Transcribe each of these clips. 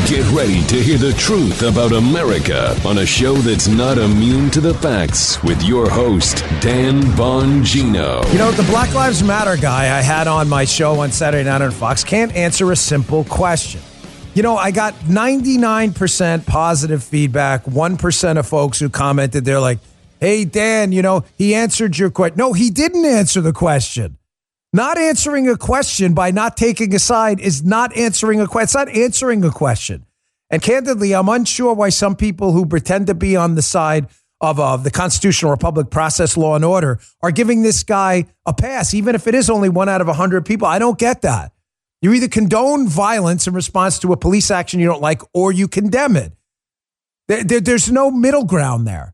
Get ready to hear the truth about America on a show that's not immune to the facts with your host, Dan Bongino. You know, the Black Lives Matter guy I had on my show on Saturday night on Fox can't answer a simple question. You know, I got 99% positive feedback, 1% of folks who commented, they're like, hey, Dan, you know, he answered your question. No, he didn't answer the question. Not answering a question by not taking a side is not answering a question. It's not answering a question. And candidly, I'm unsure why some people who pretend to be on the side of the constitutional republic process, law and order are giving this guy a pass, even if it is only 1 out of 100 people. I don't get that. You either condone violence in response to a police action you don't like, or you condemn it. There's no middle ground there.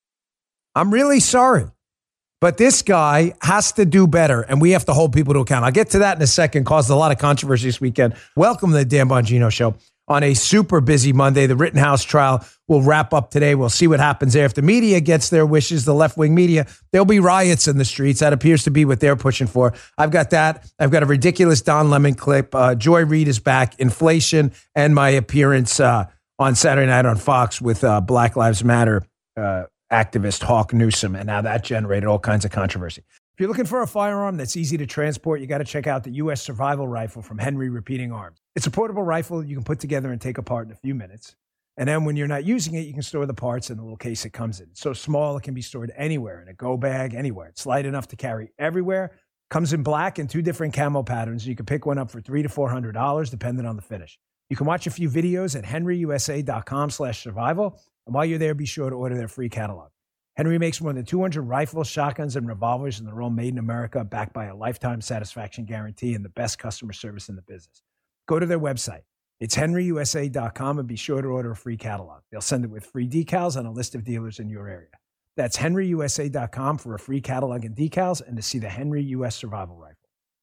I'm really sorry. But this guy has to do better, and we have to hold people to account. I'll get to that in a second. Caused a lot of controversy this weekend. Welcome to the Dan Bongino Show on a super busy Monday. The Rittenhouse trial will wrap up today. We'll see what happens there. If the media gets their wishes, the left-wing media, there'll be riots in the streets. That appears to be what they're pushing for. I've got that. I've got a ridiculous Don Lemon clip. Joy Reid is back. Inflation, and my appearance on Saturday night on Fox with Black Lives Matter activist Hawk Newsome, and now that generated all kinds of controversy. If you're looking for a firearm that's easy to transport, you got to check out the U.S. Survival Rifle from Henry Repeating Arms. It's a portable rifle you can put together and take apart in a few minutes. And then when you're not using it, you can store the parts in the little case it comes in. It's so small, it can be stored anywhere, in a go bag, anywhere. It's light enough to carry everywhere. Comes in black and 2 different camo patterns. You can pick one up for $300 to $400, depending on the finish. You can watch a few videos at henryusa.com/survival. And while you're there, be sure to order their free catalog. Henry makes more than 200 rifles, shotguns, and revolvers, and they're all made in America, backed by a lifetime satisfaction guarantee and the best customer service in the business. Go to their website. It's henryusa.com, and be sure to order a free catalog. They'll send it with free decals and a list of dealers in your area. That's henryusa.com for a free catalog and decals and to see the Henry U.S. Survival Rifle.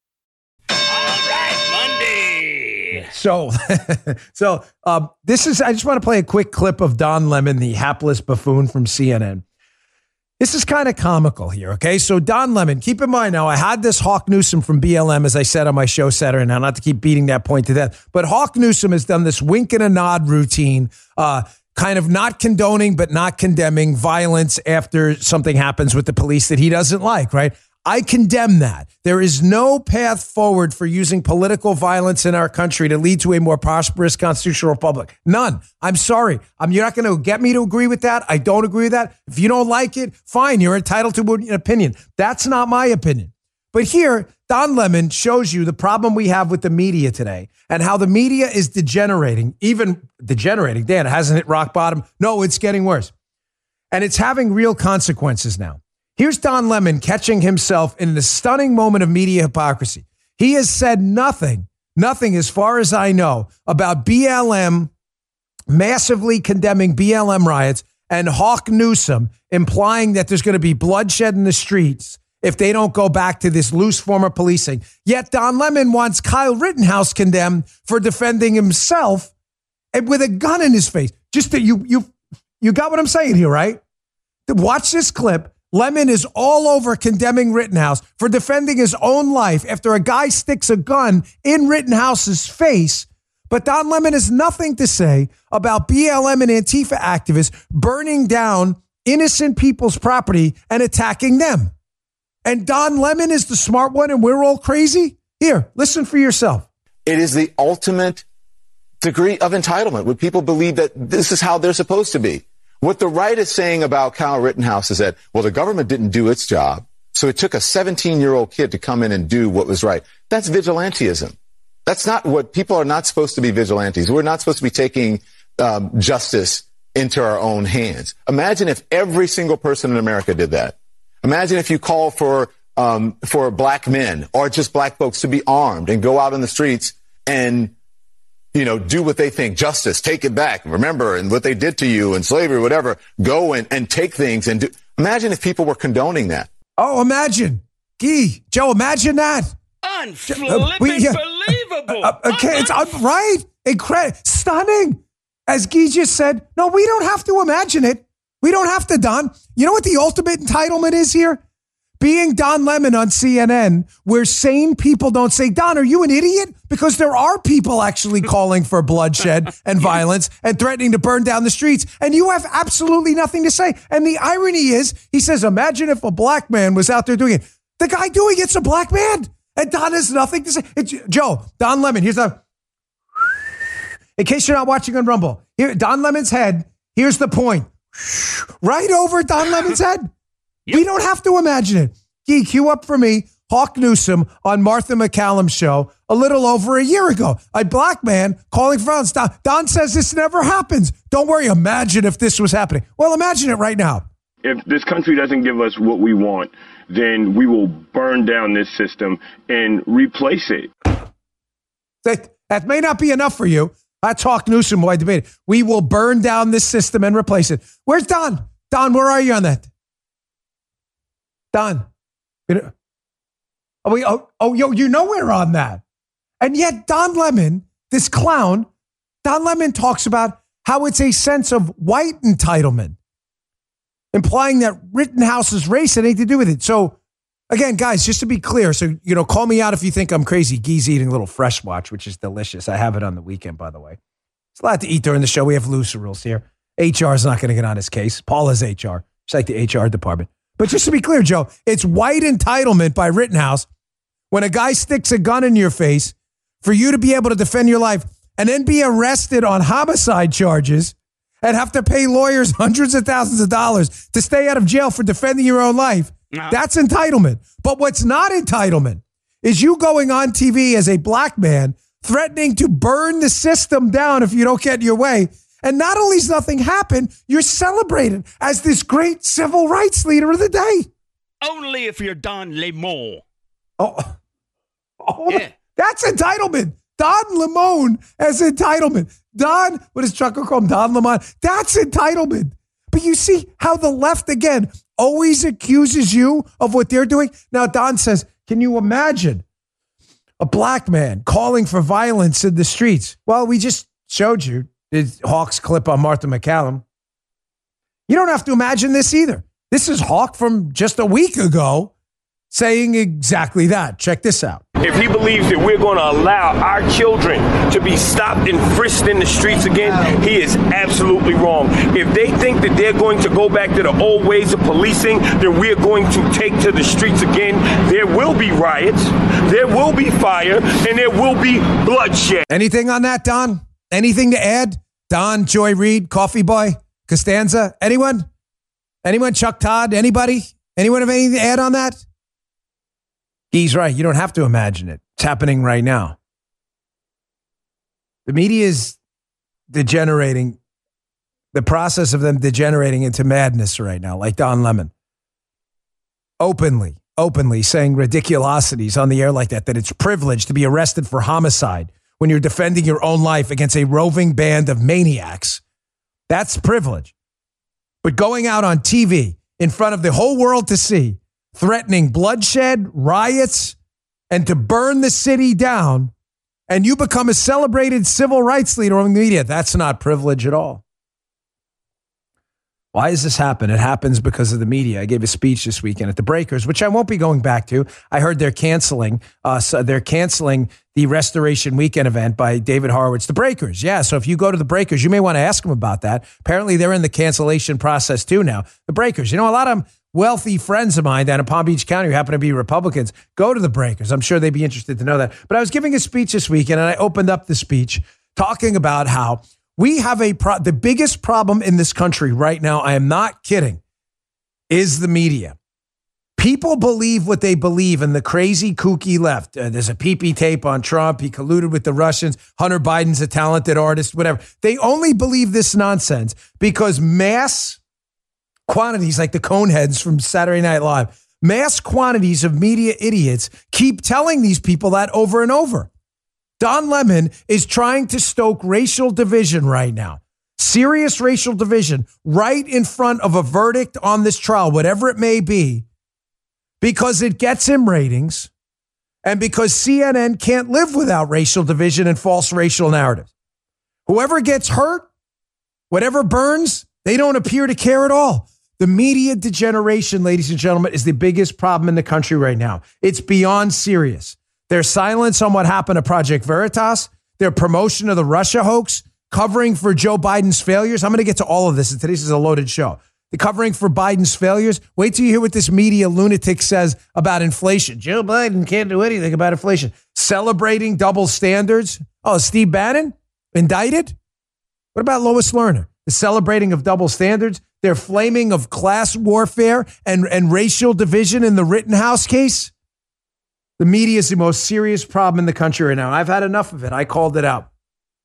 All right, Monday. So this is, I just want to play a quick clip of Don Lemon, the hapless buffoon from CNN. This is kind of comical here, okay? So Don Lemon, keep in mind now, I had this Hawk Newsome from BLM, as I said on my show Saturday, now not to keep beating that point to death, but Hawk Newsome has done this wink and a nod routine, kind of not condoning but not condemning violence after something happens with the police that he doesn't like, right? I condemn that. There is no path forward for using political violence in our country to lead to a more prosperous constitutional republic. None. I'm sorry. You're not going to get me to agree with that. I don't agree with that. If you don't like it, fine. You're entitled to an opinion. That's not my opinion. But here, Don Lemon shows you the problem we have with the media today and how the media is degenerating, even degenerating. Dan, it hasn't hit rock bottom. No, it's getting worse. And it's having real consequences now. Here's Don Lemon catching himself in the stunning moment of media hypocrisy. He has said nothing as far as I know, about BLM massively condemning BLM riots and Hawk Newsome implying that there's going to be bloodshed in the streets if they don't go back to this loose form of policing. Yet Don Lemon wants Kyle Rittenhouse condemned for defending himself and with a gun in his face. Just that you got what I'm saying here, right? Watch this clip. Lemon is all over condemning Rittenhouse for defending his own life after a guy sticks a gun in Rittenhouse's face. But Don Lemon has nothing to say about BLM and Antifa activists burning down innocent people's property and attacking them. And Don Lemon is the smart one and we're all crazy? Here, listen for yourself. It is the ultimate degree of entitlement when people believe that this is how they're supposed to be. What the right is saying about Kyle Rittenhouse is that, well, the government didn't do its job, so it took a 17-year-old kid to come in and do what was right. That's vigilantism. That's not what people are not supposed to be vigilantes. We're not supposed to be taking justice into our own hands. Imagine if every single person in America did that. Imagine if you call for black men or just black folks to be armed and go out on the streets and do what they think, justice, take it back. Remember, and what they did to you and slavery, whatever, go and take things and do. Imagine if people were condoning that. Oh, imagine. Joe, imagine that. Unbelievable. Okay, it's right. Incredible. Stunning. As Guy just said, no, we don't have to imagine it. We don't have to, Don. You know what the ultimate entitlement is here? being Don Lemon on CNN, where sane people don't say, Don, are you an idiot? Because there are people actually calling for bloodshed and violence and threatening to burn down the streets. And you have absolutely nothing to say. And the irony is, he says, imagine if a black man was out there doing it. The guy doing it's a black man. And Don has nothing to say. Joe, Don Lemon, here's the... In case you're not watching on Rumble, here, Don Lemon's head, here's the point. Right over Don Lemon's head. Yep. We don't have to imagine it. Gee, cue up for me, Hawk Newsom on Martha McCallum's show a little over a year ago. A black man calling for violence. Don says this never happens. Don't worry, imagine if this was happening. Well, imagine it right now. If this country doesn't give us what we want, then we will burn down this system and replace it. That may not be enough for you. That's Hawk Newsom who I debated. We will burn down this system and replace it. Where's Don? Don, where are you on that? Don. You know we're on that. And yet Don Lemon, this clown, Don Lemon talks about how it's a sense of white entitlement, implying that Rittenhouse's race had anything to do with it. So, again, guys, just to be clear, so, call me out if you think I'm crazy. Gee's eating a little Fresh Watch, which is delicious. I have it on the weekend, by the way. It's a lot to eat during the show. We have looser rules here. HR is not going to get on his case. Paul is HR. It's like the HR department. But just to be clear, Joe, it's white entitlement by Rittenhouse when a guy sticks a gun in your face for you to be able to defend your life and then be arrested on homicide charges and have to pay lawyers hundreds of thousands of dollars to stay out of jail for defending your own life. No. That's entitlement. But what's not entitlement is you going on TV as a black man threatening to burn the system down if you don't get your way. And not only has nothing happened, you're celebrated as this great civil rights leader of the day. Only if you're Don Lemon. Oh yeah. That's entitlement. Don Lemon as entitlement. Don, what does Chuck call him? Don Lemon. That's entitlement. But you see how the left, again, always accuses you of what they're doing? Now, Don says, can you imagine a black man calling for violence in the streets? Well, we just showed you Hawk's clip on Martha McCallum. You don't have to imagine this either. This is Hawk from just a week ago saying exactly that. Check this out. If he believes that we're going to allow our children to be stopped and frisked in the streets again, he is absolutely wrong. If they think that they're going to go back to the old ways of policing, then we're going to take to the streets again. There will be riots, there will be fire, and there will be bloodshed. Anything on that, Don? Anything to add? Don, Joy Reid, Coffee Boy, Costanza, anyone? Anyone? Chuck Todd, anybody? Anyone have anything to add on that? He's right. You don't have to imagine it. It's happening right now. The media is degenerating, the process of them degenerating into madness right now, like Don Lemon. Openly saying ridiculosities on the air like that it's privilege to be arrested for homicide when you're defending your own life against a roving band of maniacs. That's privilege. But going out on TV in front of the whole world to see, threatening bloodshed, riots, and to burn the city down, and you become a celebrated civil rights leader on the media, that's not privilege at all. Why does this happen? It happens because of the media. I gave a speech this weekend at the Breakers, which I won't be going back to. I heard they're canceling the Restoration Weekend event by David Horowitz, the Breakers. Yeah, so if you go to the Breakers, you may want to ask them about that. Apparently, they're in the cancellation process too now. The Breakers, a lot of wealthy friends of mine down in Palm Beach County who happen to be Republicans go to the Breakers. I'm sure they'd be interested to know that. But I was giving a speech this weekend, and I opened up the speech talking about how we have the biggest problem in this country right now, I am not kidding, is the media. People believe what they believe in the crazy, kooky left. There's a PP tape on Trump. He colluded with the Russians. Hunter Biden's a talented artist, whatever. They only believe this nonsense because mass quantities, like the Coneheads from Saturday Night Live, mass quantities of media idiots keep telling these people that over and over. Don Lemon is trying to stoke racial division right now. Serious racial division right in front of a verdict on this trial, whatever it may be, because it gets him ratings and because CNN can't live without racial division and false racial narratives. Whoever gets hurt, whatever burns, they don't appear to care at all. The media degeneration, ladies and gentlemen, is the biggest problem in the country right now. It's beyond serious. Their silence on what happened to Project Veritas, their promotion of the Russia hoax, covering for Joe Biden's failures. I'm going to get to all of this, and today's is a loaded show. The covering for Biden's failures. Wait till you hear what this media lunatic says about inflation. Joe Biden can't do anything about inflation. Celebrating double standards. Oh, Steve Bannon indicted? What about Lois Lerner? The celebrating of double standards. Their flaming of class warfare and racial division in the Rittenhouse case. The media is the most serious problem in the country right now. I've had enough of it. I called it out.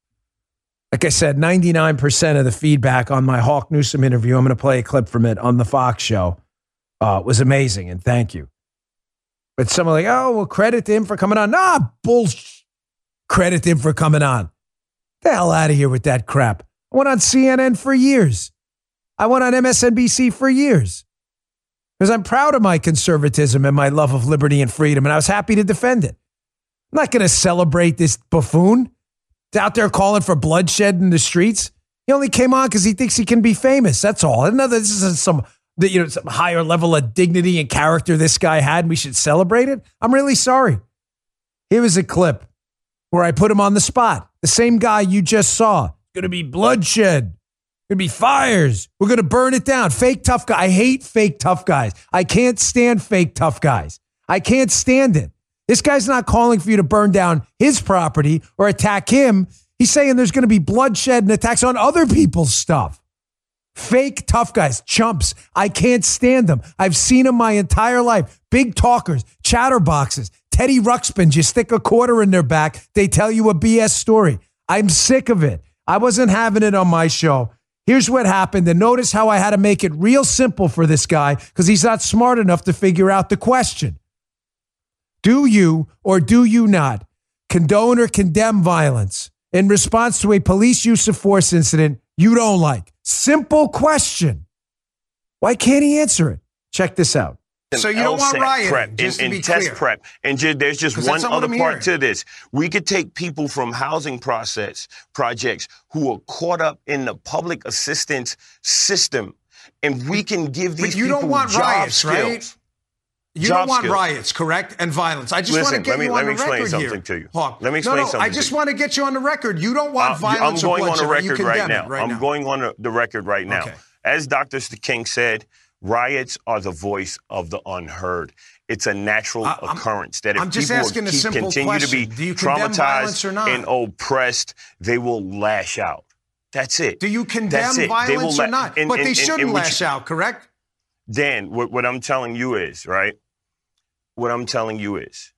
Like I said, 99% of the feedback on my Hawk Newsom interview, I'm going to play a clip from it on the Fox show, was amazing, and thank you. But some are like, oh, well, credit to him for coming on. Nah, bullshit. Credit to him for coming on. Get the hell out of here with that crap. I went on CNN for years. I went on MSNBC for years. Because I'm proud of my conservatism and my love of liberty and freedom, and I was happy to defend it. I'm not going to celebrate this buffoon. He's out there calling for bloodshed in the streets. He only came on because he thinks he can be famous. That's all. I know this is some higher level of dignity and character this guy had, and we should celebrate it. I'm really sorry. Here was a clip where I put him on the spot. The same guy you just saw. Going to be bloodshed. Going to be fires. We're going to burn it down. Fake tough guy. I hate fake tough guys. I can't stand fake tough guys. I can't stand it. This guy's not calling for you to burn down his property or attack him. He's saying there's going to be bloodshed and attacks on other people's stuff. Fake tough guys, chumps. I can't stand them. I've seen them my entire life. Big talkers, chatterboxes, Teddy Ruxpin. You stick a quarter in their back, they tell you a BS story. I'm sick of it. I wasn't having it on my show. Here's what happened. And notice how I had to make it real simple for this guy because he's not smart enough to figure out the question. Do you or do you not condone or condemn violence in response to a police use of force incident you don't like? Simple question. Why can't he answer it? Check this out. So you don't want rioting, prep, just to be test clear. prep. And there's just one other part to this. We could take people from housing projects who are caught up in the public assistance system, and we can give these people job skills. But you don't want riots, right? You don't want riots, correct? And violence. I just want to get you on the record here. Let me explain something to you. Hawk. Let me explain something. I just want to get you on the record. You don't want violence or bloodshed. I'm going on the record right now. I'm going on the record right now. Okay. As Dr. King said, riots are the voice of the unheard. It's a natural occurrence that if people continue to be traumatized and oppressed, they will lash out. That's it. Do you condemn violence or not? But they shouldn't lash out, correct? Dan, what I'm telling you is, right? What I'm telling you is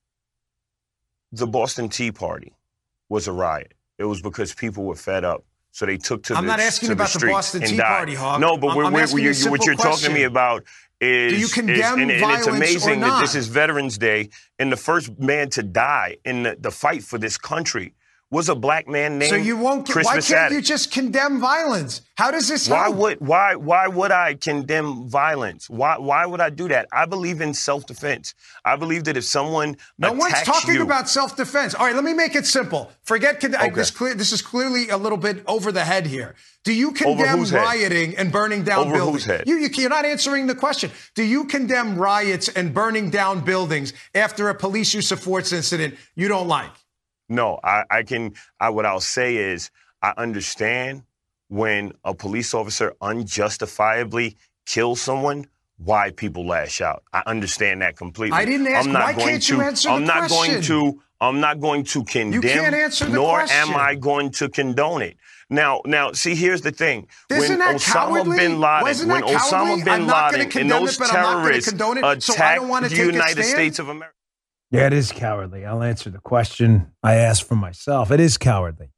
the Boston Tea Party was a riot. It was because people were fed up. So they took to the streets. I'm not asking about the Boston Tea Party, Hawk. No, but what you're talking to me about is, do you condemn violence and it's amazing or not? that this is Veterans Day, and the first man to die in the fight for this country was a black man named Chris why Misatic. can't you just condemn violence? How does this help? Why would I condemn violence? Why would I do that? I believe in self-defense. I believe that if someone No one's talking you, about self-defense. All right, let me make it simple. Forget this is clearly a little bit over the head here. Do you condemn rioting and burning down buildings? Whose head? You're not answering the question. Do you condemn riots and burning down buildings after a police use of force incident you don't like? No, what I'll say is I understand when a police officer unjustifiably kills someone, why people lash out. I understand that completely. I didn't ask. Why can't you answer the question? I'm not going to condemn. You can't answer the nor question. am I going to condone it. Now, see, here's the thing. Isn't that cowardly? When Osama bin Laden and those terrorists attacked the United States of America. Yeah, it is cowardly. I'll answer the question I asked for myself. It is cowardly.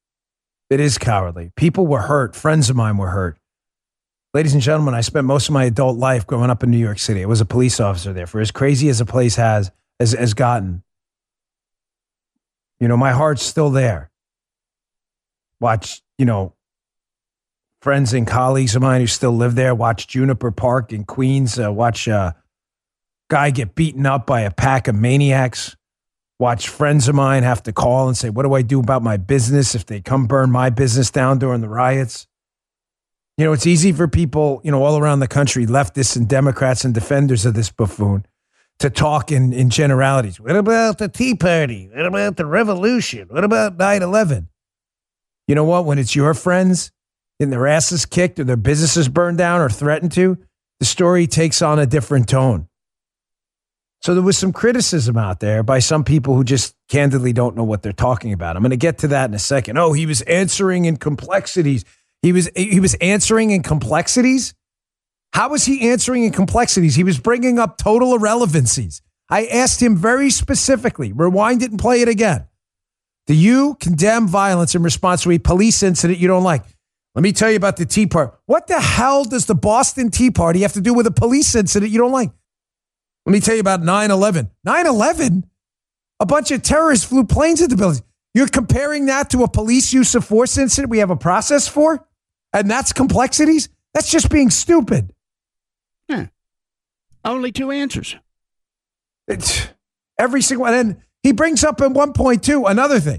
It is cowardly. People were hurt. Friends of mine were hurt. Ladies and gentlemen, I spent most of my adult life growing up in New York City. I was a police officer there. For as crazy as the place has gotten, my heart's still there. Watch, friends and colleagues of mine who still live there. Watch Juniper Park in Queens. Watch guy get beaten up by a pack of maniacs. Watch friends of mine have to call and say, what do I do about my business if they come burn my business down during the riots? You know, it's easy for people, you know, all around the country, leftists and Democrats and defenders of this buffoon, to talk in generalities. What about the Tea Party? What about the revolution? What about 9/11? You know what? When it's your friends and their asses kicked or their businesses burned down or threatened to, the story takes on a different tone. So there was some criticism out there by some people who just candidly don't know what they're talking about. I'm going to get to that in a second. Oh, he was answering in complexities. He was answering in complexities? How was he answering in complexities? He was bringing up total irrelevancies. I asked him very specifically, rewind it and play it again. Do you condemn violence in response to a police incident you don't like? Let me tell you about the Tea Party. What the hell does the Boston Tea Party have to do with a police incident you don't like? Let me tell you about 9/11. 9/11? A bunch of terrorists flew planes into buildings. You're comparing that to a police use of force incident we have a process for? And that's complexities? That's just being stupid. Yeah. Only two answers. It's every single one. And he brings up in 1.2 another thing.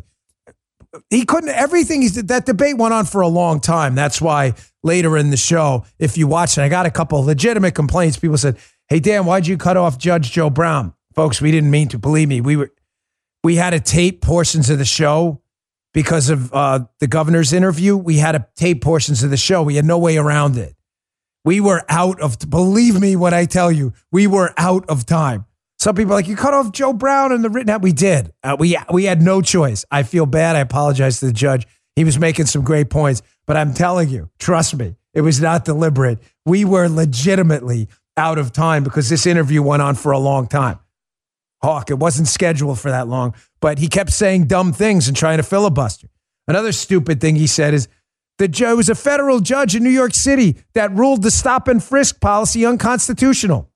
He couldn't, everything, that debate went on for a long time. That's why later in the show, if you watch it, I got a couple of legitimate complaints. People said, hey, Dan, why'd you cut off Judge Joe Brown? Folks, we didn't mean to. Believe me, we had to tape portions of the show because of the governor's interview. We had to tape portions of the show. We had no way around it. We were out of, believe me when I tell you, we were out of time. Some people are like, you cut off Joe Brown and the written out. We did. We had no choice. I feel bad. I apologize to the judge. He was making some great points, but I'm telling you, trust me, it was not deliberate. We were legitimately out of time because this interview went on for a long time. Hawk, it wasn't scheduled for that long, but he kept saying dumb things and trying to filibuster. Another stupid thing he said is it was a federal judge in New York City that ruled the stop and frisk policy unconstitutional.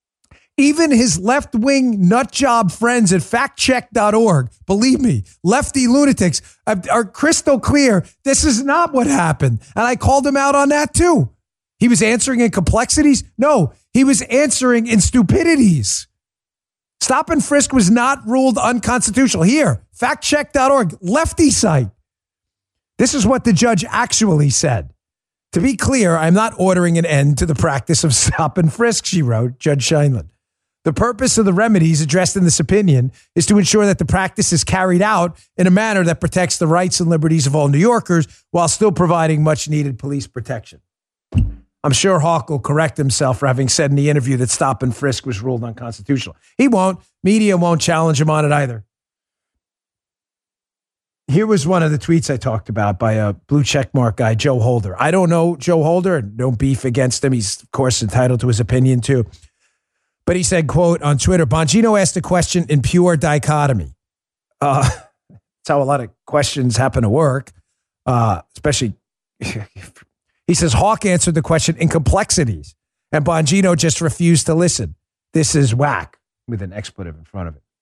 Even his left-wing nutjob friends at factcheck.org, believe me, lefty lunatics are crystal clear. This is not what happened. And I called him out on that too. He was answering in complexities? No, he was answering in stupidities. Stop and frisk was not ruled unconstitutional. Here, factcheck.org, lefty site. This is what the judge actually said. To be clear, I'm not ordering an end to the practice of stop and frisk, she wrote, Judge Scheinland. The purpose of the remedies addressed in this opinion is to ensure that the practice is carried out in a manner that protects the rights and liberties of all New Yorkers while still providing much needed police protection. I'm sure Hawk will correct himself for having said in the interview that stop and frisk was ruled unconstitutional. He won't. Media won't challenge him on it either. Here was one of the tweets I talked about by a blue checkmark guy, Joe Holder. I don't know Joe Holder. No beef against him. He's, of course, entitled to his opinion, too. But he said, quote, on Twitter, Bongino asked a question in pure dichotomy. That's how a lot of questions happen to work, especially... He says, Hawk answered the question in complexities, and Bongino just refused to listen. This is whack, with an expletive in front of it.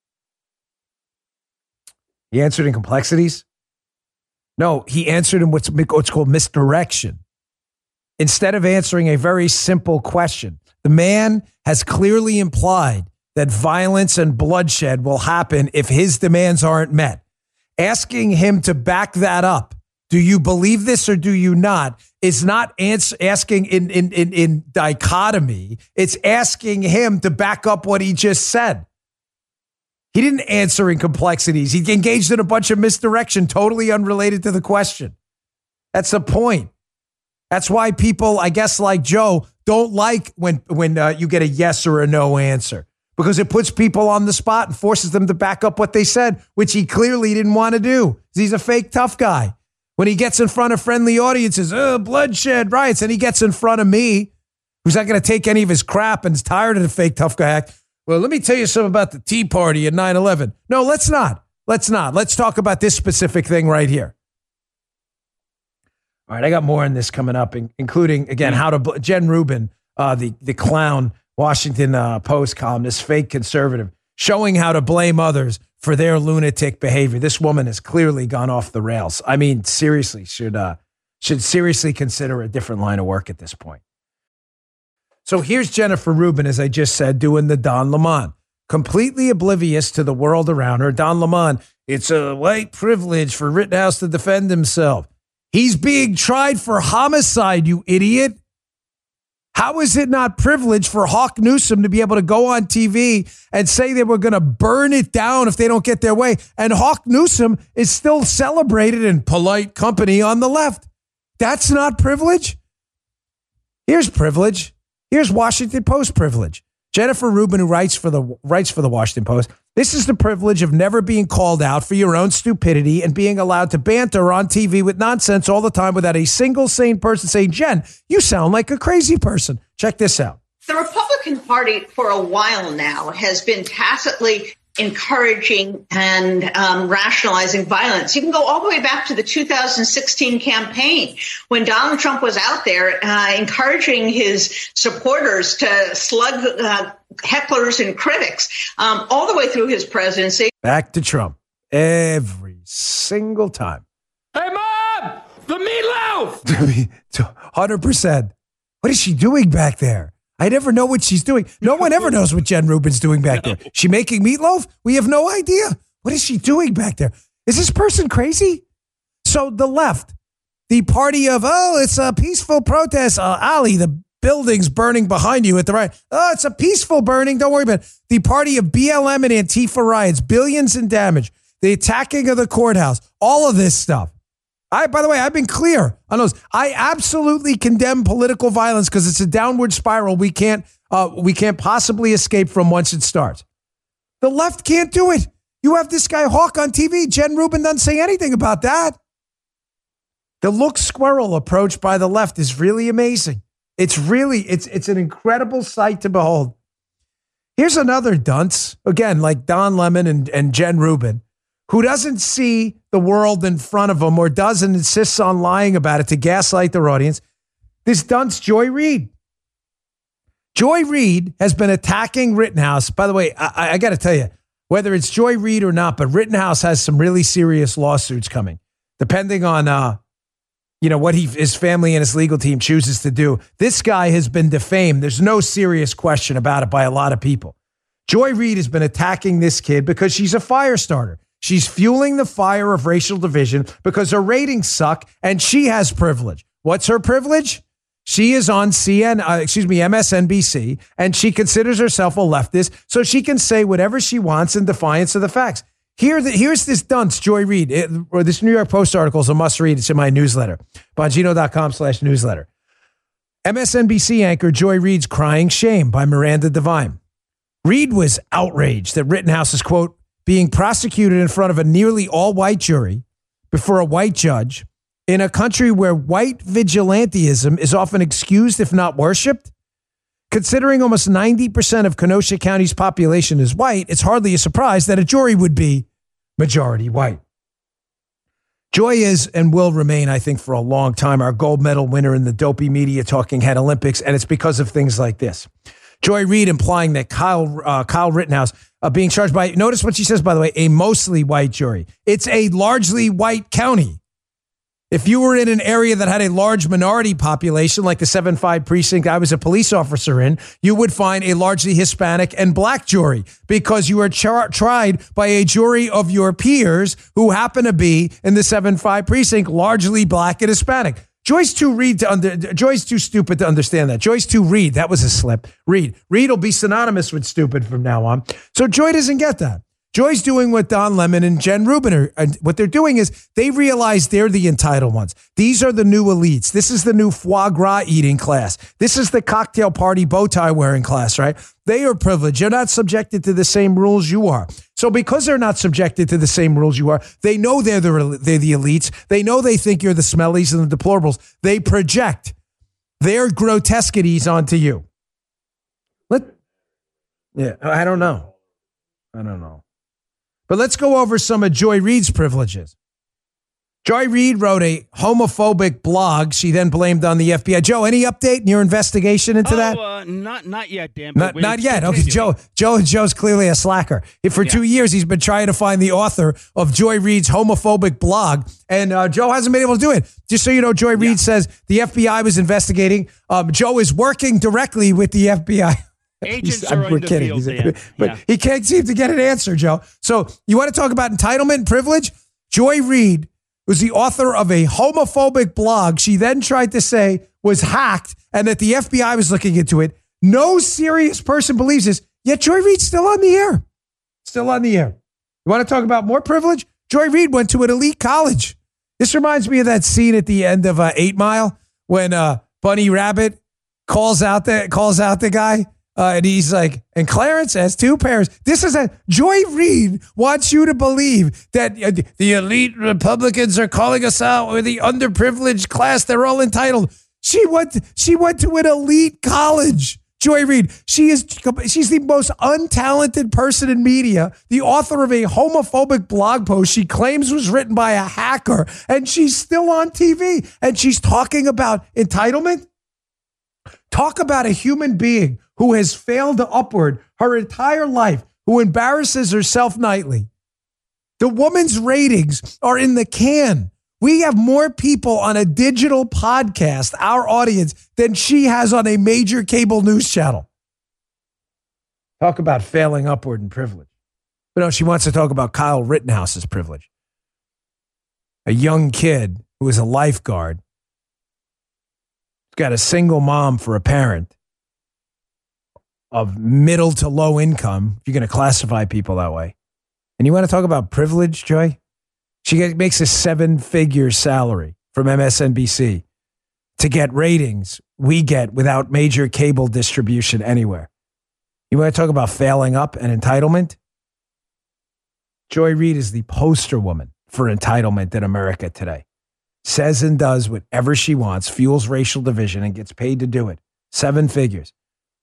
He answered in complexities? No, he answered in what's called misdirection. Instead of answering a very simple question, the man has clearly implied that violence and bloodshed will happen if his demands aren't met. Asking him to back that up, do you believe this or do you not, is not asking in dichotomy. It's asking him to back up what he just said. He didn't answer in complexities. He engaged in a bunch of misdirection, totally unrelated to the question. That's the point. That's why people, I guess like Joe, don't like when you get a yes or a no answer, because it puts people on the spot and forces them to back up what they said, which he clearly didn't want to do. He's a fake tough guy. When he gets in front of friendly audiences, bloodshed, riots, and he gets in front of me, who's not going to take any of his crap and is tired of the fake tough guy act. Well, let me tell you something about the Tea Party and 9/11. No, let's not. Let's not. Let's talk about this specific thing right here. All right, I got more on this coming up, including, again, how to... Jen Rubin, the clown Washington Post columnist, fake conservative, showing how to blame others for their lunatic behavior. This woman has clearly gone off the rails. I mean, seriously, should seriously consider a different line of work at this point. So here's Jennifer Rubin, as I just said, doing the Don Lemon. Completely oblivious to the world around her. Don Lemon, it's a white privilege for Rittenhouse to defend himself. He's being tried for homicide, you idiot. How is it not privilege for Hawk Newsom to be able to go on TV and say they were going to burn it down if they don't get their way? And Hawk Newsom is still celebrated in polite company on the left. That's not privilege. Here's privilege. Here's Washington Post privilege. Jennifer Rubin, who writes for the Washington Post, this is the privilege of never being called out for your own stupidity and being allowed to banter on TV with nonsense all the time without a single sane person saying, Jen, you sound like a crazy person. Check this out. The Republican Party for a while now has been tacitly encouraging and rationalizing violence. You can go all the way back to the 2016 campaign when Donald Trump was out there encouraging his supporters to slug hecklers and critics all the way through his presidency. Back to Trump every single time. Hey, Mom, the meatloaf. 100%. What is she doing back there? I never know what she's doing. No one ever knows what Jen Rubin's doing back there. She making meatloaf? We have no idea. What is she doing back there? Is this person crazy? So the left, the party of, it's a peaceful protest. Ali, the building's burning behind you at the right. Oh, it's a peaceful burning. Don't worry about it. The party of BLM and Antifa riots, billions in damage, the attacking of the courthouse, all of this stuff. By the way, I've been clear on those. I absolutely condemn political violence because it's a downward spiral we can't possibly escape from once it starts. The left can't do it. You have this guy Hawk on TV. Jen Rubin doesn't say anything about that. The look squirrel approach by the left is really amazing. It's an incredible sight to behold. Here's another dunce, again, like Don Lemon and Jen Rubin, who doesn't see the world in front of them or doesn't insists on lying about it to gaslight their audience. This dunce, Joy Reid. Joy Reid has been attacking Rittenhouse. By the way, I got to tell you, whether it's Joy Reid or not, but Rittenhouse has some really serious lawsuits coming, depending on what his family and his legal team chooses to do. This guy has been defamed. There's no serious question about it by a lot of people. Joy Reid has been attacking this kid because she's a fire starter. She's fueling the fire of racial division because her ratings suck and she has privilege. What's her privilege? She is on MSNBC, and she considers herself a leftist, so she can say whatever she wants in defiance of the facts. Here's this dunce, Joy Reid. This New York Post article is a must read. It's in my newsletter, Bongino.com/newsletter. MSNBC anchor Joy Reid's Crying Shame by Miranda Devine. Reid was outraged that Rittenhouse is, quote, being prosecuted in front of a nearly all-white jury before a white judge in a country where white vigilantism is often excused, if not worshipped. Considering almost 90% of Kenosha County's population is white, it's hardly a surprise that a jury would be majority white. Joy is and will remain, I think, for a long time, our gold medal winner in the dopey media talking head Olympics, and it's because of things like this. Joy Reid implying that Kyle Rittenhouse being charged by, notice what she says, by the way, a mostly white jury. It's a largely white county. If you were in an area that had a large minority population, like the 7-5 precinct I was a police officer in, you would find a largely Hispanic and black jury because you were tried by a jury of your peers who happen to be in the 7-5 precinct, largely black and Hispanic. Joy's too stupid to understand that. Joy's too Reid. That was a slip. Reid will be synonymous with stupid from now on. So Joy doesn't get that. Joy's doing what Don Lemon and Jen Rubin are. What they're doing is they realize they're the entitled ones. These are the new elites. This is the new foie gras eating class. This is the cocktail party bow tie wearing class, right? They are privileged. They're not subjected to the same rules you are. So because they're not subjected to the same rules you are, they know they're the elites. They know they think you're the smellies and the deplorables. They project their grotesquities onto you. I don't know. But let's go over some of Joy Reid's privileges. Joy Reid wrote a homophobic blog she then blamed on the FBI. Joe, any update in your investigation into that? Not yet, Dan. Not yet. Okay, Joe's clearly a slacker. For 2 years, he's been trying to find the author of Joy Reid's homophobic blog, and Joe hasn't been able to do it. Just so you know, Joy Reid says the FBI was investigating. Joe is working directly with the FBI. Agents are in the field, Dan. But he can't seem to get an answer, Joe. So you want to talk about entitlement and privilege? Joy Reid who's the author of a homophobic blog she then tried to say was hacked and that the FBI was looking into it. No serious person believes this, yet Joy Reid's still on the air. Still on the air. You want to talk about more privilege? Joy Reid went to an elite college. This reminds me of that scene at the end of 8 Mile when Bunny Rabbit calls out the guy. And he's like, and Clarence has 2 parents. Joy Reid wants you to believe that the elite Republicans are calling us out, or the underprivileged class, they're all entitled. She went to an elite college. Joy Reid, she's the most untalented person in media, the author of a homophobic blog post she claims was written by a hacker, and she's still on TV, and she's talking about entitlement. Talk about a human being who has failed upward her entire life, who embarrasses herself nightly. The woman's ratings are in the can. We have more people on a digital podcast, our audience, than she has on a major cable news channel. Talk about failing upward in privilege. But no, she wants to talk about Kyle Rittenhouse's privilege. A young kid who is a lifeguard, got a single mom for a parent, of middle to low income, if you're going to classify people that way. And you want to talk about privilege, Joy? She makes a 7-figure salary from MSNBC to get ratings we get without major cable distribution anywhere. You want to talk about failing up and entitlement? Joy Reid is the poster woman for entitlement in America today. Says and does whatever she wants, fuels racial division, and gets paid to do it. 7 figures.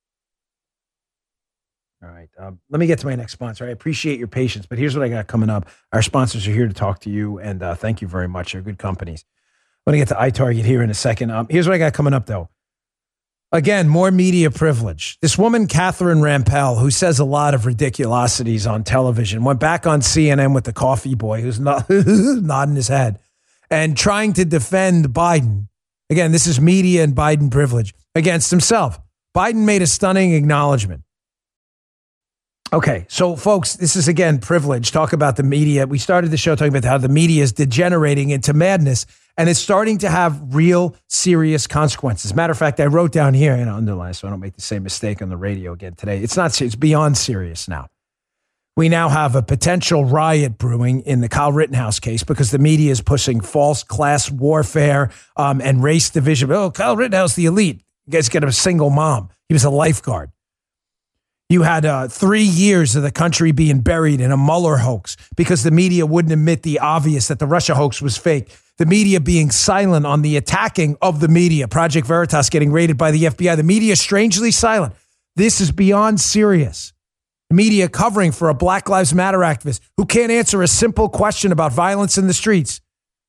All right. Let me get to my next sponsor. I appreciate your patience, but here's what I got coming up. Our sponsors are here to talk to you, and thank you very much. They're good companies. I'm going to get to iTarget here in a second. Here's what I got coming up, though. Again, more media privilege. This woman, Catherine Rampell, who says a lot of ridiculosities on television, went back on CNN with the coffee boy who's nodding his head and trying to defend Biden. Again, this is media and Biden privilege against himself. Biden made a stunning acknowledgement. Okay, so folks, this is again privilege. Talk about the media. We started the show talking about how the media is degenerating into madness, and it's starting to have real serious consequences. Matter of fact, I wrote down here and underline so I don't make the same mistake on the radio again today. It's beyond serious now. We now have a potential riot brewing in the Kyle Rittenhouse case because the media is pushing false class warfare and race division. Oh, Kyle Rittenhouse, the elite. You guys get a single mom. He was a lifeguard. You had 3 years of the country being buried in a Mueller hoax because the media wouldn't admit the obvious that the Russia hoax was fake. The media being silent on the attacking of the media. Project Veritas getting raided by the FBI. The media strangely silent. This is beyond serious. The media covering for a Black Lives Matter activist who can't answer a simple question about violence in the streets.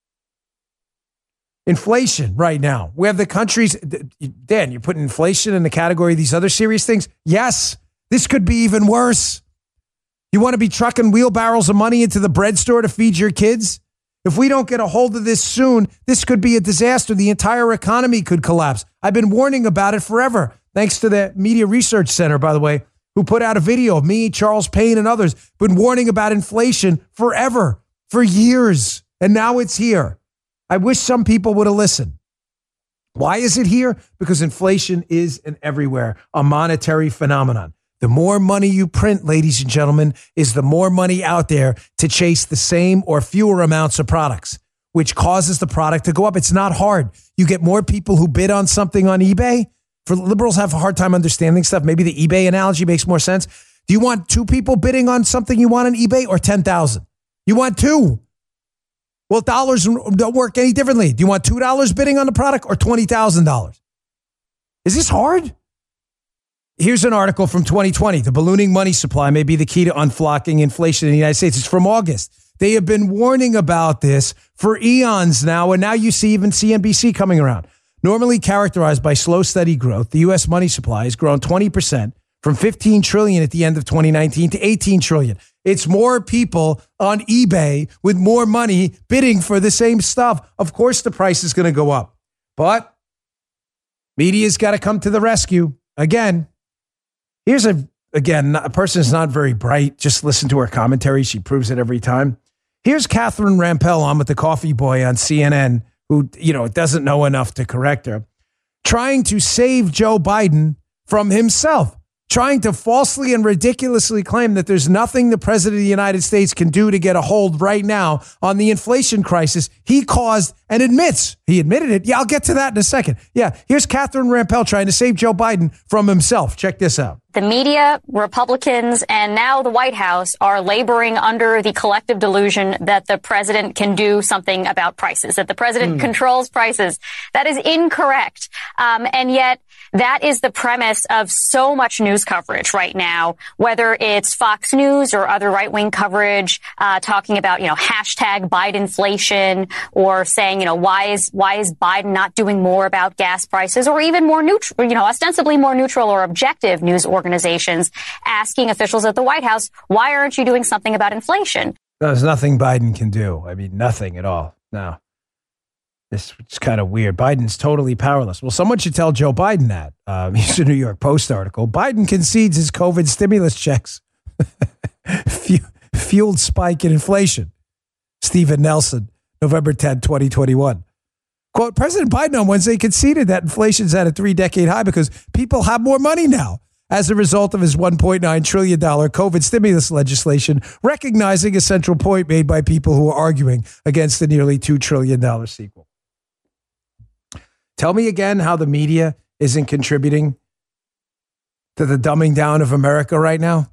Inflation right now. We have the country's... Dan, you're putting inflation in the category of these other serious things? Yes. This could be even worse. You want to be trucking wheelbarrows of money into the bread store to feed your kids? If we don't get a hold of this soon, this could be a disaster. The entire economy could collapse. I've been warning about it forever. Thanks to the Media Research Center, by the way, who put out a video of me, Charles Payne, and others, been warning about inflation forever, for years. And now it's here. I wish some people would have listened. Why is it here? Because inflation is an everywhere, a monetary phenomenon. The more money you print, ladies and gentlemen, is the more money out there to chase the same or fewer amounts of products, which causes the product to go up. It's not hard. You get more people who bid on something on eBay. For liberals have a hard time understanding stuff. Maybe the eBay analogy makes more sense. Do you want 2 people bidding on something you want on eBay or 10,000? You want 2. Well, dollars don't work any differently. Do you want $2 bidding on the product or $20,000? Is this hard? Here's an article from 2020. The ballooning money supply may be the key to unflocking inflation in the United States. It's from August. They have been warning about this for eons now, and now you see even CNBC coming around. Normally characterized by slow, steady growth, the U.S. money supply has grown 20% from $15 trillion at the end of 2019 to $18 trillion. It's more people on eBay with more money bidding for the same stuff. Of course, the price is going to go up, but media's got to come to the rescue. Again, a person is not very bright. Just listen to her commentary. She proves it every time. Here's Catherine Rampell on with the coffee boy on CNN, who, doesn't know enough to correct her, trying to save Joe Biden from himself, trying to falsely and ridiculously claim that there's nothing the president of the United States can do to get a hold right now on the inflation crisis he caused and he admitted it. Yeah, I'll get to that in a second. Yeah, here's Catherine Rampell trying to save Joe Biden from himself. Check this out. The media, Republicans, and now the White House are laboring under the collective delusion that the president can do something about prices, that the president controls prices. That is incorrect. And yet that is the premise of so much news coverage right now, whether it's Fox News or other right-wing coverage, talking about, hashtag Bidenflation, or saying, why is Biden not doing more about gas prices, or even more neutral, ostensibly more neutral or objective news organizations asking officials at the White House, why aren't you doing something about inflation? There's nothing Biden can do. I mean, nothing at all. No. It's kind of weird. Biden's totally powerless. Well, someone should tell Joe Biden that. Here's a New York Post article. Biden concedes his COVID stimulus checks fueled spike in inflation. Stephen Nelson, November 10, 2021. Quote, President Biden on Wednesday conceded that inflation's at a 3-decade high because people have more money now as a result of his $1.9 trillion COVID stimulus legislation, recognizing a central point made by people who are arguing against the nearly $2 trillion sequel. Tell me again how the media isn't contributing to the dumbing down of America right now.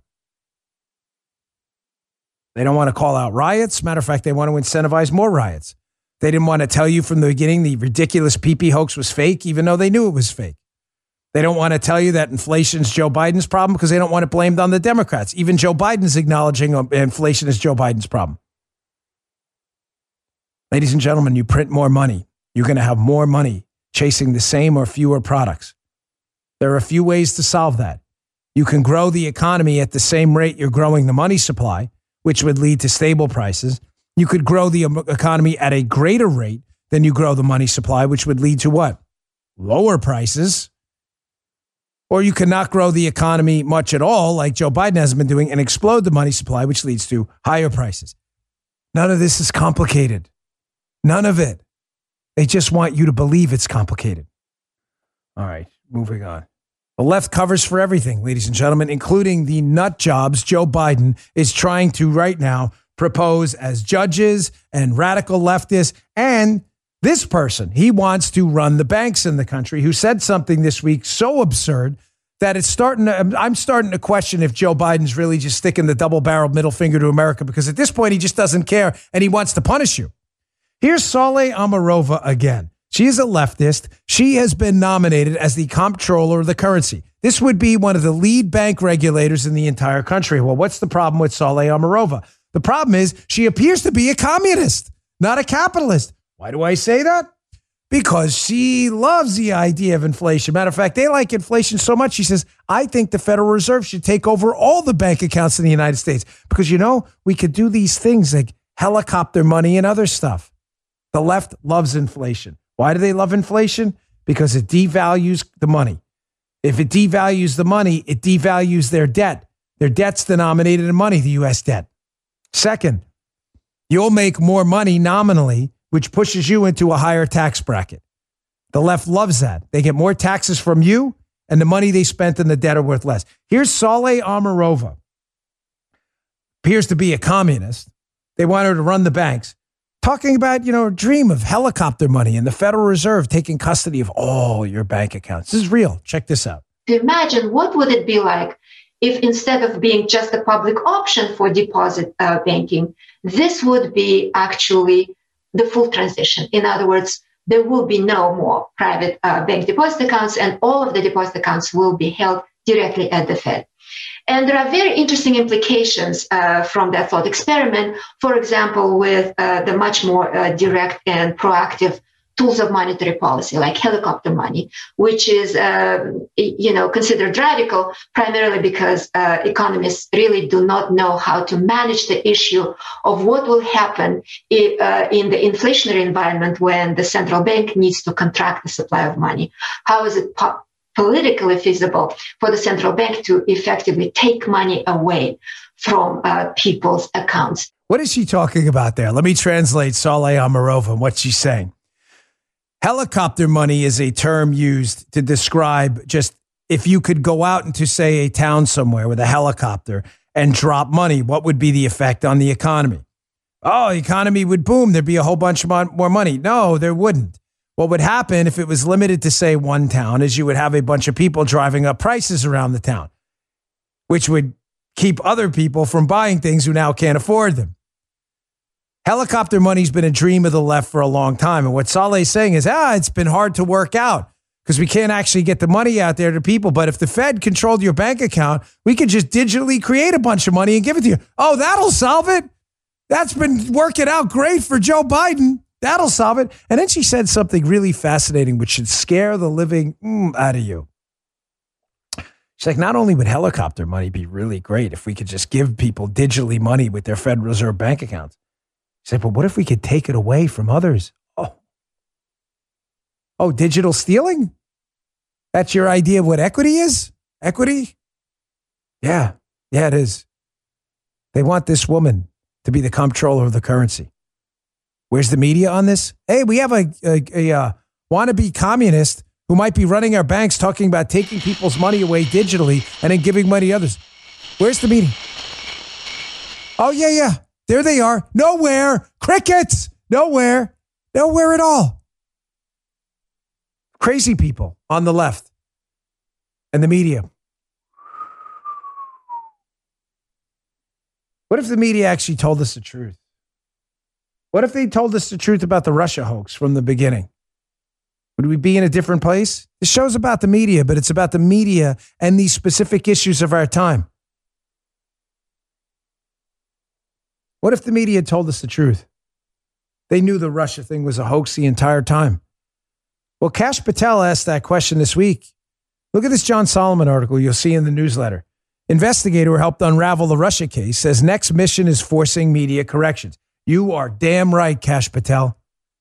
They don't want to call out riots. Matter of fact, they want to incentivize more riots. They didn't want to tell you from the beginning the ridiculous PP hoax was fake, even though they knew it was fake. They don't want to tell you that inflation's Joe Biden's problem because they don't want it blamed on the Democrats. Even Joe Biden's acknowledging inflation is Joe Biden's problem. Ladies and gentlemen, you print more money. You're going to have more money chasing the same or fewer products. There are a few ways to solve that. You can grow the economy at the same rate you're growing the money supply, which would lead to stable prices. You could grow the economy at a greater rate than you grow the money supply, which would lead to what? Lower prices. Or you cannot grow the economy much at all, like Joe Biden has been doing, and explode the money supply, which leads to higher prices. None of this is complicated. None of it. They just want you to believe it's complicated. All right, moving on. The left covers for everything, ladies and gentlemen, including the nut jobs Joe Biden is trying to right now propose as judges and radical leftists. And this person, he wants to run the banks in the country, who said something this week so absurd that I'm starting to question if Joe Biden's really just sticking the double-barreled middle finger to America, because at this point he just doesn't care and he wants to punish you. Here's Saleh Amarova again. She is a leftist. She has been nominated as the comptroller of the currency. This would be one of the lead bank regulators in the entire country. Well, what's the problem with Saleh Amarova? The problem is she appears to be a communist, not a capitalist. Why do I say that? Because she loves the idea of inflation. Matter of fact, they like inflation so much, she says, I think the Federal Reserve should take over all the bank accounts in the United States because, we could do these things like helicopter money and other stuff. The left loves inflation. Why do they love inflation? Because it devalues the money. If it devalues the money, it devalues their debt. Their debt's denominated in money, the U.S. debt. Second, you'll make more money nominally, which pushes you into a higher tax bracket. The left loves that. They get more taxes from you, and the money they spent in the debt are worth less. Here's Saleh Amarova. Appears to be a communist. They want her to run the banks. Talking about, a dream of helicopter money and the Federal Reserve taking custody of all your bank accounts. This is real. Check this out. Imagine what would it be like if instead of being just a public option for deposit banking, this would be actually the full transition. In other words, there will be no more private bank deposit accounts, and all of the deposit accounts will be held directly at the Fed. And there are very interesting implications from that thought experiment, for example, with the much more direct and proactive tools of monetary policy, like helicopter money, which is, considered radical primarily because economists really do not know how to manage the issue of what will happen in the inflationary environment when the central bank needs to contract the supply of money. How is it politically feasible for the central bank to effectively take money away from people's accounts? What is she talking about there? Let me translate Saleh Amarova and what she's saying. Helicopter money is a term used to describe just if you could go out into, say, a town somewhere with a helicopter and drop money, what would be the effect on the economy? Oh, the economy would boom. There'd be a whole bunch more money. No, there wouldn't. What would happen if it was limited to, say, one town is you would have a bunch of people driving up prices around the town, which would keep other people from buying things who now can't afford them. Helicopter money's been a dream of the left for a long time. And what Saleh's saying is, it's been hard to work out because we can't actually get the money out there to people. But if the Fed controlled your bank account, we could just digitally create a bunch of money and give it to you. Oh, that'll solve it. That's been working out great for Joe Biden. That'll solve it. And then she said something really fascinating, which should scare the living out of you. She's like, not only would helicopter money be really great if we could just give people digitally money with their Federal Reserve bank accounts. She said, but what if we could take it away from others? Oh, digital stealing? That's your idea of what equity is? Equity? Yeah, it is. They want this woman to be the comptroller of the currency. Where's the media on this? Hey, we have a wannabe communist who might be running our banks talking about taking people's money away digitally and then giving money to others. Where's the meeting? Oh, yeah. There they are. Nowhere. Crickets. Nowhere at all. Crazy people on the left and the media. What if the media actually told us the truth? What if they told us the truth about the Russia hoax from the beginning? Would we be in a different place? This show's about the media, but it's about the media and these specific issues of our time. What if the media told us the truth? They knew the Russia thing was a hoax the entire time. Well, Kash Patel asked that question this week. Look at this John Solomon article you'll see in the newsletter. Investigator who helped unravel the Russia case says next mission is forcing media corrections. You are damn right, Kash Patel.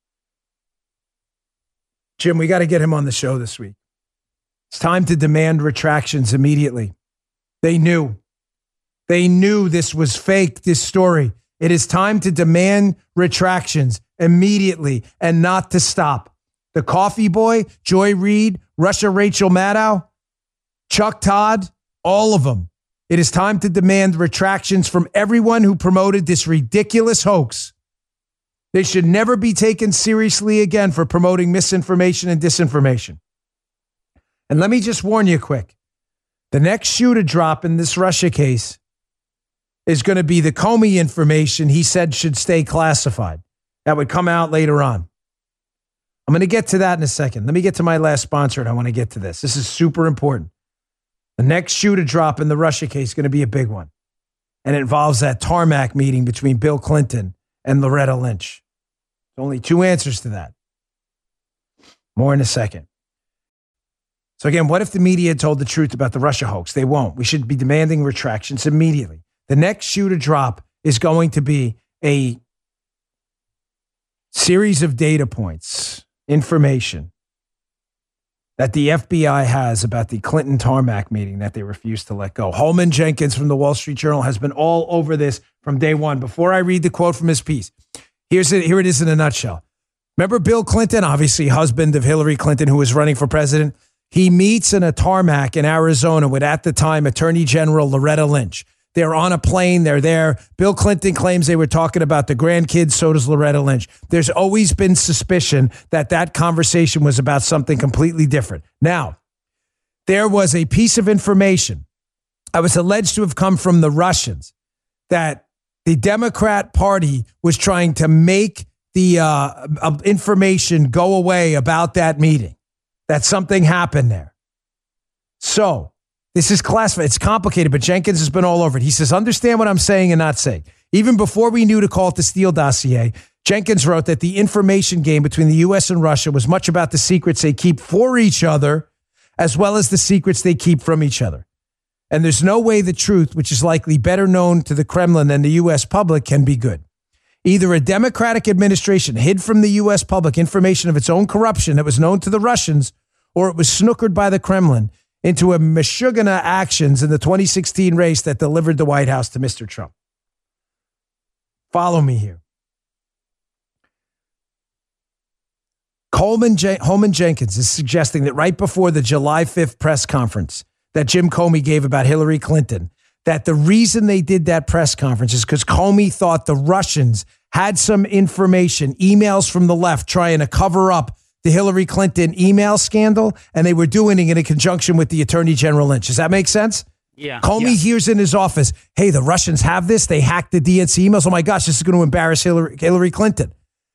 Jim, we got to get him on the show this week. It's time to demand retractions immediately. They knew this was fake, this story. It is time to demand retractions immediately and not to stop. The Coffee Boy, Joy Reid, Russia Rachel Maddow, Chuck Todd, all of them. It is time to demand retractions from everyone who promoted this ridiculous hoax. They should never be taken seriously again for promoting misinformation and disinformation. And let me just warn you quick. The next shoe to drop in this Russia case is going to be the Comey information he said should stay classified. That would come out later on. I'm going to get to that in a second. Let me get to my last sponsor, and I want to get to this. This is super important. The next shoe to drop in the Russia case is going to be a big one. And it involves that tarmac meeting between Bill Clinton and Loretta Lynch. There's only two answers to that. More in a second. So again, what if the media told the truth about the Russia hoax? They won't. We should be demanding retractions immediately. The next shoe to drop is going to be a series of data points, information that the FBI has about the Clinton tarmac meeting that they refused to let go. Holman Jenkins from the Wall Street Journal has been all over this from day one. Before I read the quote from his piece, here it is in a nutshell. Remember Bill Clinton, obviously husband of Hillary Clinton, who was running for president? He meets in a tarmac in Arizona with, at the time, Attorney General Loretta Lynch. They're on a plane. They're there. Bill Clinton claims they were talking about the grandkids. So does Loretta Lynch. There's always been suspicion that conversation was about something completely different. Now, there was a piece of information that was alleged to have come from the Russians that the Democrat Party was trying to make the information go away about that meeting, that something happened there. So, this is classified. It's complicated, but Jenkins has been all over it. He says, understand what I'm saying and not saying. Even before we knew to call it the Steele dossier, Jenkins wrote that the information game between the U.S. and Russia was much about the secrets they keep for each other, as well as the secrets they keep from each other. And there's no way the truth, which is likely better known to the Kremlin than the U.S. public, can be good. Either a Democratic administration hid from the U.S. public information of its own corruption that was known to the Russians, or it was snookered by the Kremlin into a Meshuggah actions in the 2016 race that delivered the White House to Mr. Trump. Follow me here. Holman Jenkins is suggesting that right before the July 5th press conference that Jim Comey gave about Hillary Clinton, that the reason they did that press conference is because Comey thought the Russians had some information, emails from the left trying to cover up the Hillary Clinton email scandal, and they were doing it in conjunction with the Attorney General Lynch. Does that make sense? Yeah. Comey hears in his office, hey, the Russians have this. They hacked the DNC emails. Oh, my gosh, this is going to embarrass Hillary Clinton.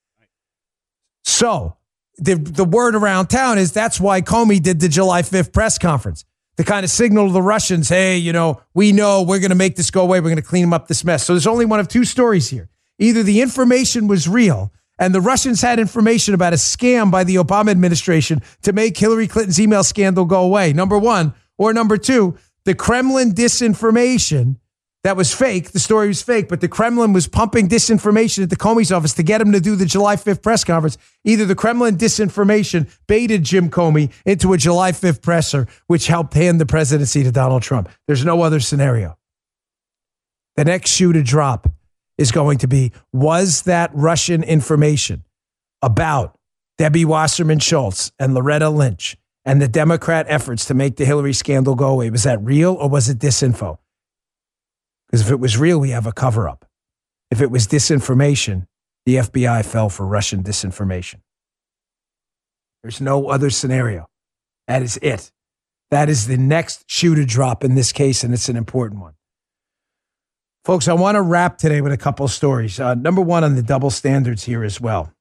So the word around town is that's why Comey did the July 5th press conference, to kind of signal to the Russians, hey, we know we're going to make this go away. We're going to clean up this mess. So there's only one of two stories here. Either the information was real and the Russians had information about a scam by the Obama administration to make Hillary Clinton's email scandal go away, number one. Or number two, the Kremlin disinformation that was fake. The story was fake, but the Kremlin was pumping disinformation at the Comey's office to get him to do the July 5th press conference. Either the Kremlin disinformation baited Jim Comey into a July 5th presser, which helped hand the presidency to Donald Trump. There's no other scenario. The next shoe to drop is going to be, was that Russian information about Debbie Wasserman Schultz and Loretta Lynch and the Democrat efforts to make the Hillary scandal go away, was that real or was it disinfo? Because if it was real, we have a cover-up. If it was disinformation, the FBI fell for Russian disinformation. There's no other scenario. That is it. That is the next shoe to drop in this case, and it's an important one. Folks, I want to wrap today with a couple of stories. Number one, on the double standards here as well.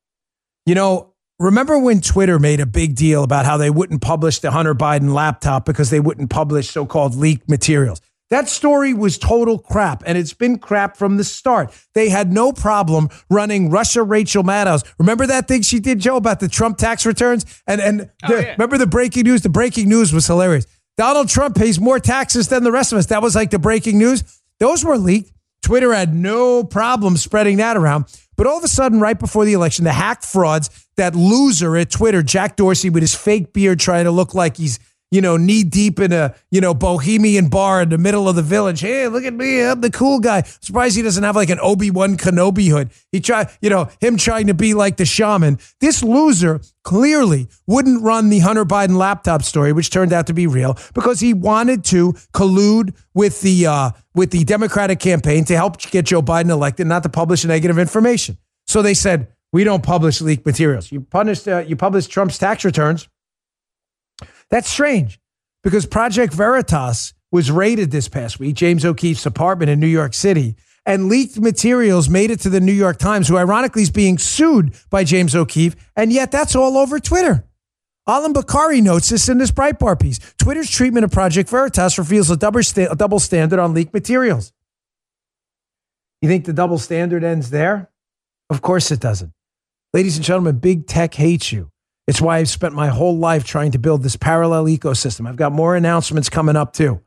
Remember when Twitter made a big deal about how they wouldn't publish the Hunter Biden laptop because they wouldn't publish so-called leaked materials? That story was total crap, and it's been crap from the start. They had no problem running Russia Rachel Maddow. Remember that thing she did, Joe, about the Trump tax returns? Remember the breaking news? The breaking news was hilarious. Donald Trump pays more taxes than the rest of us. That was like the breaking news. Those were leaked. Twitter had no problem spreading that around. But all of a sudden, right before the election, the hacked frauds, that loser at Twitter, Jack Dorsey, with his fake beard trying to look like he's, knee deep in a, bohemian bar in the middle of the village. Hey, look at me. I'm the cool guy. Surprised he doesn't have like an Obi-Wan Kenobi hood. He tried, him trying to be like the shaman. This loser clearly wouldn't run the Hunter Biden laptop story, which turned out to be real, because he wanted to collude with the Democratic campaign to help get Joe Biden elected, not to publish negative information. So they said, we don't publish leaked materials. You publish Trump's tax returns. That's strange, because Project Veritas was raided this past week, James O'Keefe's apartment in New York City, and leaked materials made it to the New York Times, who ironically is being sued by James O'Keefe, and yet that's all over Twitter. Alan Bakari notes this in this Breitbart piece. Twitter's treatment of Project Veritas reveals a double standard on leaked materials. You think the double standard ends there? Of course it doesn't. Ladies and gentlemen, big tech hates you. It's why I've spent my whole life trying to build this parallel ecosystem. I've got more announcements coming up too.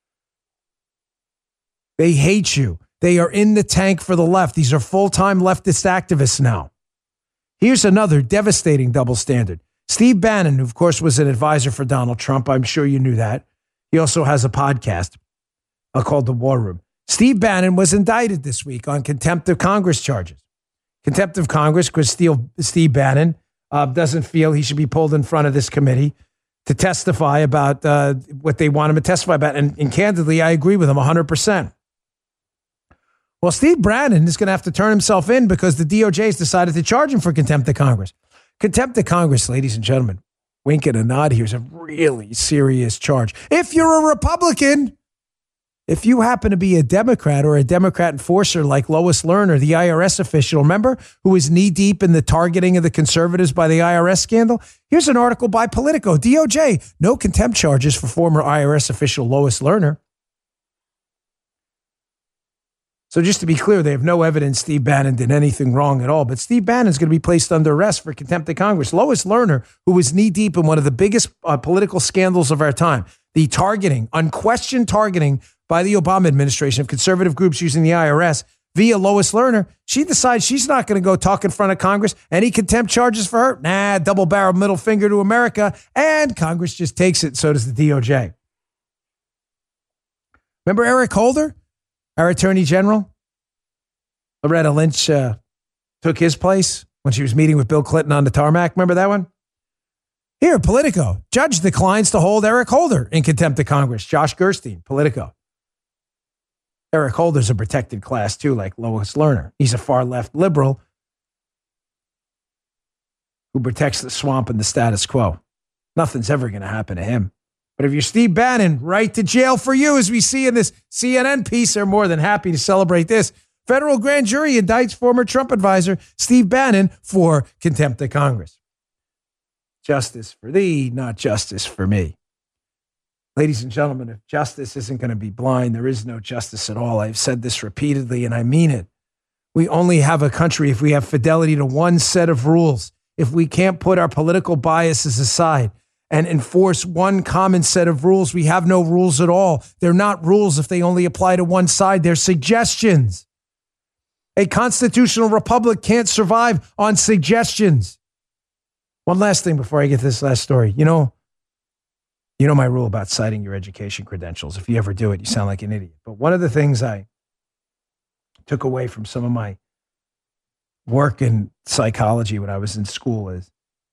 They hate you. They are in the tank for the left. These are full-time leftist activists now. Here's another devastating double standard. Steve Bannon, who of course was an advisor for Donald Trump. I'm sure you knew that. He also has a podcast called The War Room. Steve Bannon was indicted this week on contempt of Congress charges. Contempt of Congress because Steve Bannon doesn't feel he should be pulled in front of this committee to testify about what they want him to testify about. And candidly, I agree with him 100%. Well, Steve Bannon is going to have to turn himself in because the DOJ has decided to charge him for contempt of Congress. Contempt of Congress, ladies and gentlemen, wink and a nod here, is a really serious charge. If you're a Republican, if you happen to be a Democrat or a Democrat enforcer like Lois Lerner, the IRS official, remember, who was knee-deep in the targeting of the conservatives by the IRS scandal? Here's an article by Politico. DOJ, no contempt charges for former IRS official Lois Lerner. So just to be clear, they have no evidence Steve Bannon did anything wrong at all. But Steve Bannon is going to be placed under arrest for contempt of Congress. Lois Lerner, who was knee-deep in one of the biggest political scandals of our time, the targeting, unquestioned targeting by the Obama administration of conservative groups using the IRS via Lois Lerner, she decides she's not going to go talk in front of Congress. Any contempt charges for her? Nah, double-barrel middle finger to America. And Congress just takes it. So does the DOJ. Remember Eric Holder, our attorney general? Loretta Lynch took his place when she was meeting with Bill Clinton on the tarmac. Remember that one? Here, Politico. Judge declines to hold Eric Holder in contempt of Congress. Josh Gerstein, Politico. Eric Holder's a protected class, too, like Lois Lerner. He's a far-left liberal who protects the swamp and the status quo. Nothing's ever going to happen to him. But if you're Steve Bannon, right to jail for you, as we see in this CNN piece. They're more than happy to celebrate this. Federal grand jury indicts former Trump advisor Steve Bannon for contempt of Congress. Justice for thee, not justice for me. Ladies and gentlemen, if justice isn't going to be blind, there is no justice at all. I've said this repeatedly, and I mean it. We only have a country if we have fidelity to one set of rules. If we can't put our political biases aside and enforce one common set of rules, we have no rules at all. They're not rules if they only apply to one side. They're suggestions. A constitutional republic can't survive on suggestions. One last thing before I get to this last story. You know my rule about citing your education credentials. If you ever do it, you sound like an idiot. But one of the things I took away from some of my work in psychology when I was in school is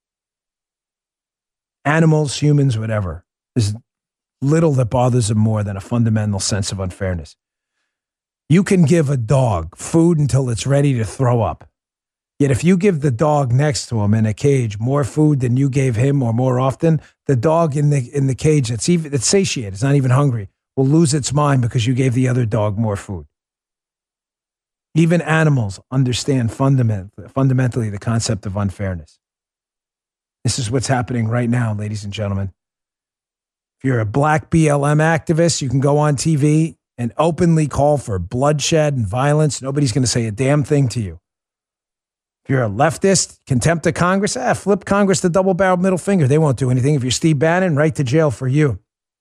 animals, humans, whatever, there's little that bothers them more than a fundamental sense of unfairness. You can give a dog food until it's ready to throw up. Yet if you give the dog next to him in a cage more food than you gave him or more often, the dog in the cage that's satiated, it's not even hungry, will lose its mind because you gave the other dog more food. Even animals understand fundamentally the concept of unfairness. This is what's happening right now, ladies and gentlemen. If you're a black BLM activist, you can go on TV and openly call for bloodshed and violence. Nobody's going to say a damn thing to you. If you're a leftist, contempt of Congress, flip Congress the double-barreled middle finger. They won't do anything. If you're Steve Bannon, right to jail for you.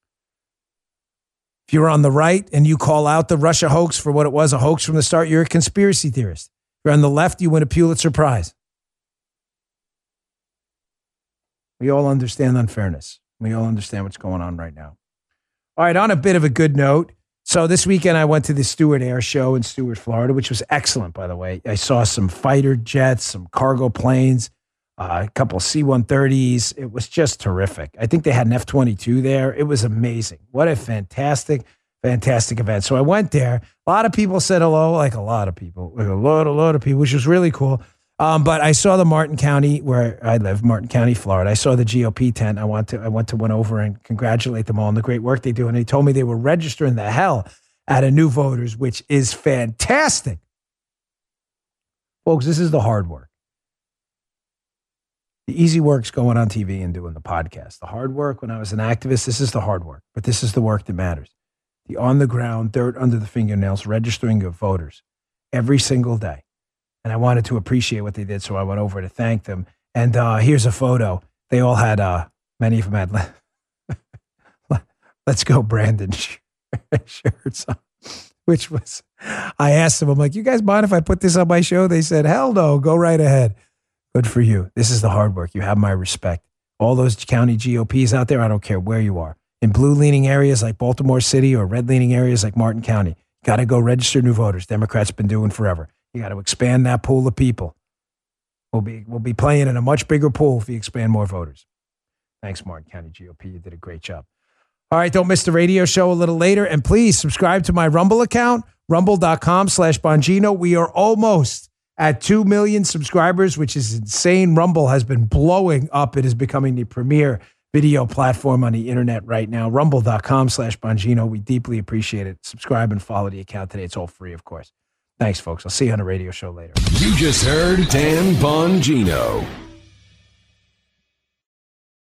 If you're on the right and you call out the Russia hoax for what it was, a hoax from the start, you're a conspiracy theorist. If you're on the left, you win a Pulitzer Prize. We all understand unfairness. We all understand what's going on right now. All right, on a bit of a good note. So this weekend, I went to the Stewart Air Show in Stewart, Florida, which was excellent, by the way. I saw some fighter jets, some cargo planes, a couple of C-130s. It was just terrific. I think they had an F-22 there. It was amazing. What a fantastic, fantastic event. So I went there. A lot of people said hello, like a lot of people, which was really cool. But I saw the Martin County, where I live, Martin County, Florida. I saw the GOP tent. I went over and congratulate them all on the great work they do. And they told me they were registering the hell out of new voters, which is fantastic. Folks, this is the hard work. The easy work's going on TV and doing the podcast. The hard work, when I was an activist, this is the hard work. But this is the work that matters. The on-the-ground, dirt under the fingernails, registering of voters every single day. And I wanted to appreciate what they did, so I went over to thank them. And here's a photo. They all had, many of them had, let's go, Brandon shirts on, which was, I asked them, I'm like, you guys mind if I put this on my show? They said, hell no, go right ahead. Good for you. This is the hard work. You have my respect. All those county GOPs out there, I don't care where you are. In blue-leaning areas like Baltimore City or red-leaning areas like Martin County, got to go register new voters. Democrats been doing forever. You got to expand that pool of people. We'll be playing in a much bigger pool if you expand more voters. Thanks, Martin County GOP. You did a great job. All right, don't miss the radio show a little later. And please subscribe to my Rumble account, rumble.com/Bongino. We are almost at 2 million subscribers, which is insane. Rumble has been blowing up. It is becoming the premier video platform on the internet right now. Rumble.com/Bongino. We deeply appreciate it. Subscribe and follow the account today. It's all free, of course. Thanks, folks. I'll see you on a radio show later. You just heard Dan Bongino.